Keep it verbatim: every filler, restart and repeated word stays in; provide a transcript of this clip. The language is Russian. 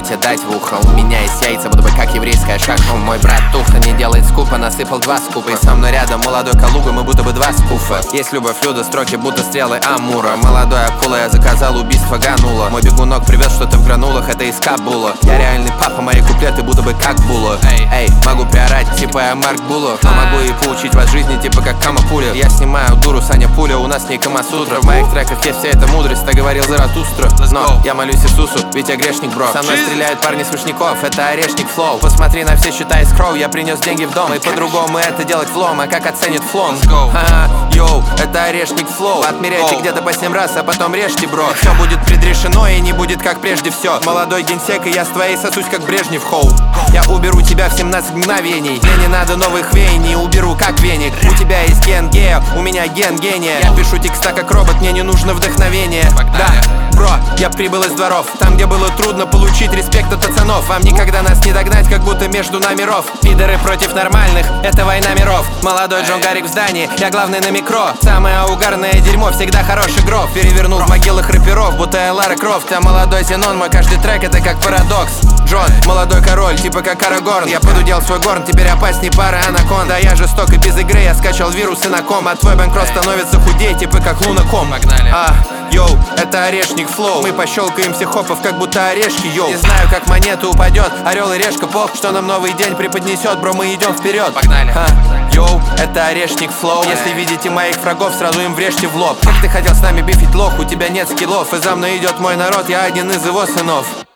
тебе дать в ухо. У меня есть яйца, будто бы как еврейская шахма. Мой брат тухо не делает скупа, насыпал два скупа. И со мной рядом молодой Калуга, мы будто бы два скуфа. Есть любовь, люда, строки, будто стрелы Амура. Молодой акула, я заказал убийство Ганула. Мой бегунок привез что-то в гранулах, это из Кабула. Я реальный папа, мои куплеты будто бы как Була. Эй, эй, могу приорать, типа я Марк Було. Но могу и поучить вас жизни, типа как Камапуля. Я снимаю дуру, Саня Пуля, у нас не Камасутра. В моих треках есть вся эта мудрость, так говорил Заратустра. Но я молюсь Иисусу, ведь я грешник, бро. Со мной стреляют парни с Вишняков, это орешник флоу. Посмотри на все счета из кроу, я принес деньги в дом. И по-другому это делать влом, а как оценит флон? Ха-ха, йоу, это орешник флоу. Отмеряйте где-то по семь раз, а потом режьте, бро. Все будет предрешено и не будет как прежде все. Молодой генсек, и я с твоей сосусь как Брежнев, хоу. Я уберу тебя в семнадцать мгновений. Мне не надо новых веяний, уберу как веник. У тебя есть ген гея, у меня ген гения. Я пишу текста как робот, мне не нужно вдохновение. Да, бро, я прибыл из дворов, там, где было трудно получить респект от пацанов. Вам никогда нас не догнать, как будто между нами ров. Пидоры против нормальных, это война миров. Молодой Джон Гарик в здании, я главный на микро. Самое угарное дерьмо, всегда хороший гроб. Перевернул в могилах рэперов, будто я Лара Крофт. А молодой Зенон, мой каждый трек это как парадокс. Джон, молодой король, типа как Арагорн. Я подудел свой горн, теперь опасней пары анаконда. Я жесток и без игры, я скачал вирусы на ком. А твой банкрот становится худей, типа как Лунаком. Погнали. А, йоу, это орешник флоу. Мы пощелкаемся хопов, как будто орешки, йоу. Не знаю, как монета упадет, орел и решка пох. Что нам новый день преподнесет, бро, мы идем вперед. Погнали. А, йоу, это орешник флоу. Если видите моих врагов, сразу им врежьте в лоб. Как ты хотел с нами бифить лох, у тебя нет скиллов. И за мной идет мой народ, я один из его сынов.